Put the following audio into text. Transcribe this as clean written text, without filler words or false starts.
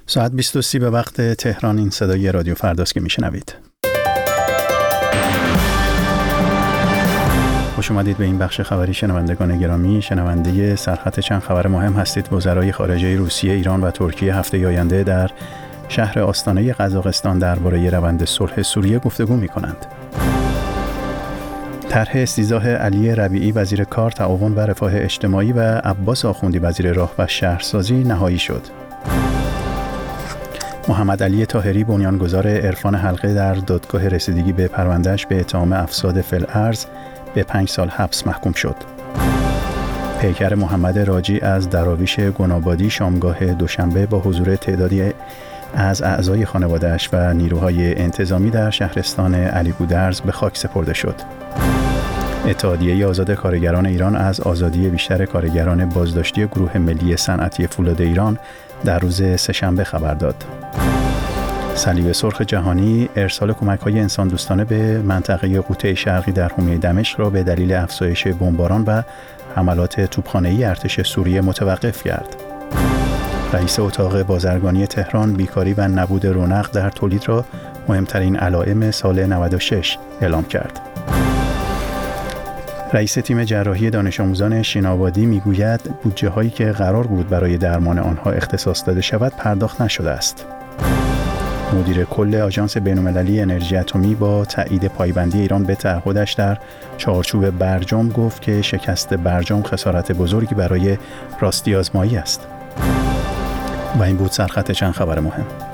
ساعت 20:30 به وقت تهران. این صدای رادیو فرداست که میشنوید. خوش اومدید به این بخش خبری شنوندگان گرامی. شنونده سرخط چند خبر مهم هستید. وزرای خارجه روسیه، ایران و ترکیه هفته آینده در شهر آستانه قزاقستان درباره روند صلح سوریه گفتگو می‌کنند. طرح استیضاح علی ربیعی وزیر کار، تعاون و رفاه اجتماعی و عباس آخوندی وزیر راه و شهرسازی نهایی شد. محمد علی طاهری بنیانگذار عرفان حلقه در دادگاه رسیدگی به پروندهش به اتهام افساد فی‌الارض به 5 سال حبس محکوم شد. پیکر محمد راجی از دراویش گنابادی شامگاه دوشنبه با حضور تعدادی از اعضای خانواده‌اش و نیروهای انتظامی در شهرستان علیگودرز به خاک سپرده شد. اتحادیه آزاد کارگران ایران از آزادی بیشتر کارگران بازداشتی گروه ملی صنعتی فولاد ایران در روز سه‌شنبه خبر داد. صلیب سرخ جهانی ارسال کمک‌های انسان‌دوستانه به منطقه غوطه شرقی در حومه دمشق را به دلیل افزایش بمباران و حملات توپخانه‌ای ارتش سوریه متوقف کرد. رئیس اتاق بازرگانی تهران بیکاری و نبود رونق در تولید را مهمترین علائم سال 96 اعلام کرد. رئیس تیم جراحی دانش آموزان شینابادی میگوید بودجه هایی که قرار بود برای درمان آنها اختصاص داده شود پرداخت نشده است. مدیر کل آژانس بین‌المللی انرژی اتمی با تایید پایبندی ایران به تعهدش در چارچوب برجام گفت که شکست برجام خسارت بزرگی برای راستی آزمایی است. و این بود سرخط چند خبر مهم.